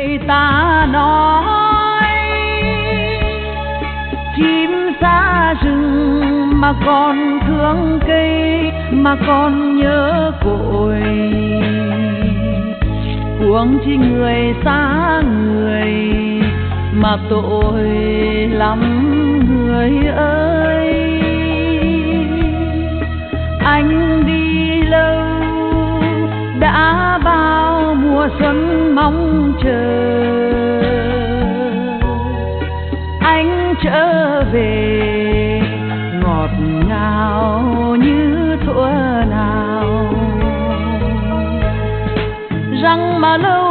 ta nói chim xa rừng mà còn thương cây, mà còn nhớ cội. Huống chi người xa người mà tội lắm người ơi. Anh đi lâu đã bao mùa xuân mong chờ, anh trở về ngọt ngào như thuở nào. Rằng mà lâu